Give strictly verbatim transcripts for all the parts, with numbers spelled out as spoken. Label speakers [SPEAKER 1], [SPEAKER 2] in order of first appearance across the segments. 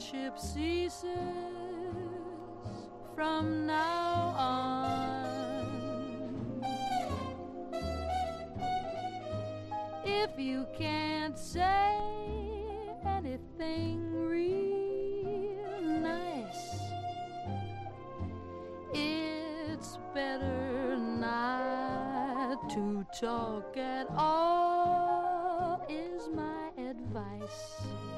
[SPEAKER 1] friendship ceases from now on. If you can't say anything real nice, it's better not to talk at all, is my advice.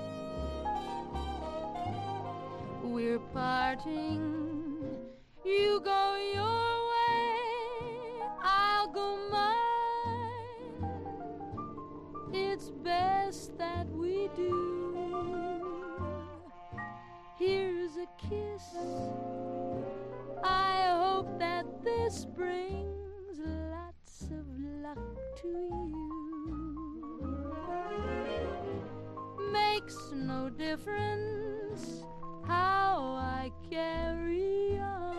[SPEAKER 1] We're parting, you go your way, I'll go mine. It's best that we do. Here's a kiss, I hope that this brings lots of luck to you. Makes no difference how I carry on.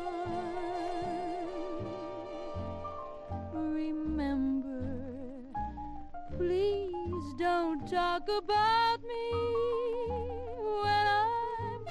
[SPEAKER 1] Remember, please don't talk about me when I'm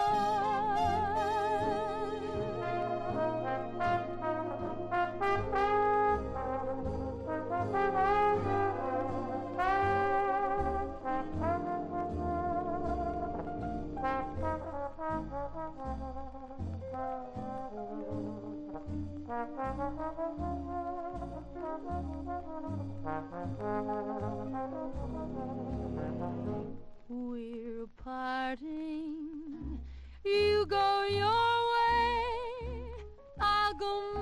[SPEAKER 1] We're parting, you go your way, I'll go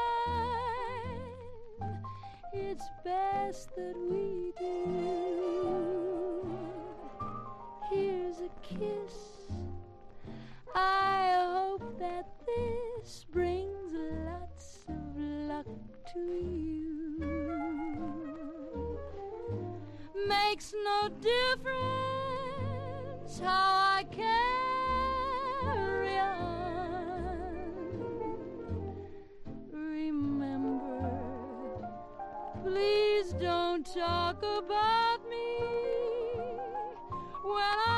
[SPEAKER 1] mine. It's best that we do. Here's a kiss, I hope that this brings lots of luck to you. Makes no difference how I carry on. Remember, please don't talk about me when I